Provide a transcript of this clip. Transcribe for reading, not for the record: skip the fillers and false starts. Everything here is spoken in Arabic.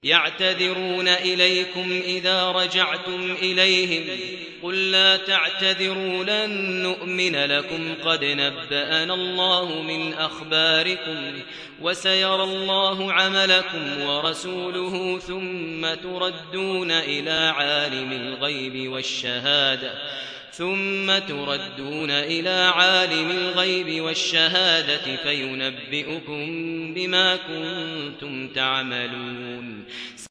يعتذرون إليكم إذا رجعتم إليهم قل لا تعتذروا لن نؤمن لكم قد نبأنا الله من أخباركم وسيرى الله عملكم ورسوله ثم تردون إلى عالم الغيب والشهادة فينبئكم بما كنتم تعملون